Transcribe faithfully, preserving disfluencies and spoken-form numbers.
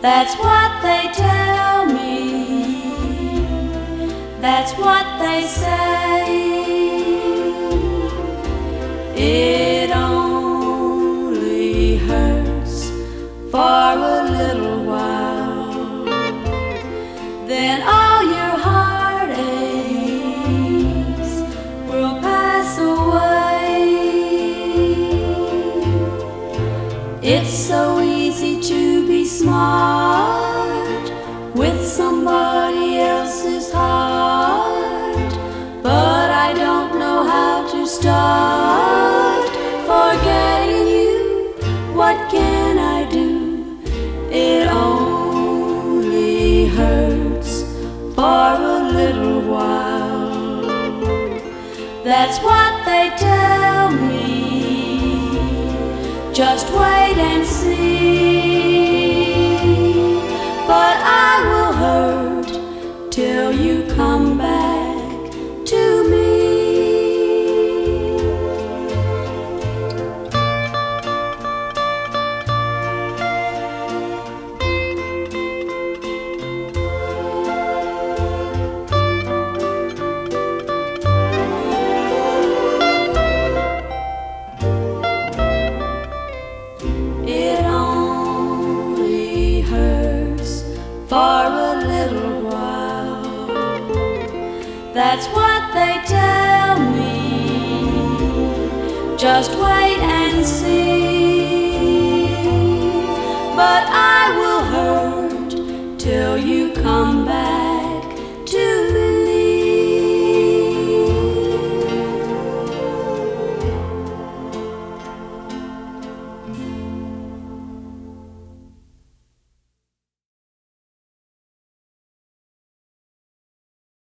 That's what they tell me, that's what they say. It only hurts for a little while, then all your heartaches will pass away. It's so easy to be smart with somebody else's heart, but I don't know how to start forgetting you. What can I do? It only hurts for a little while. That's what they tell me. Just wait and see. But I will hurt till you come back to me. It only hurts for a little while. That's what they tell me. Just wait and see. But I will hurt till you come back.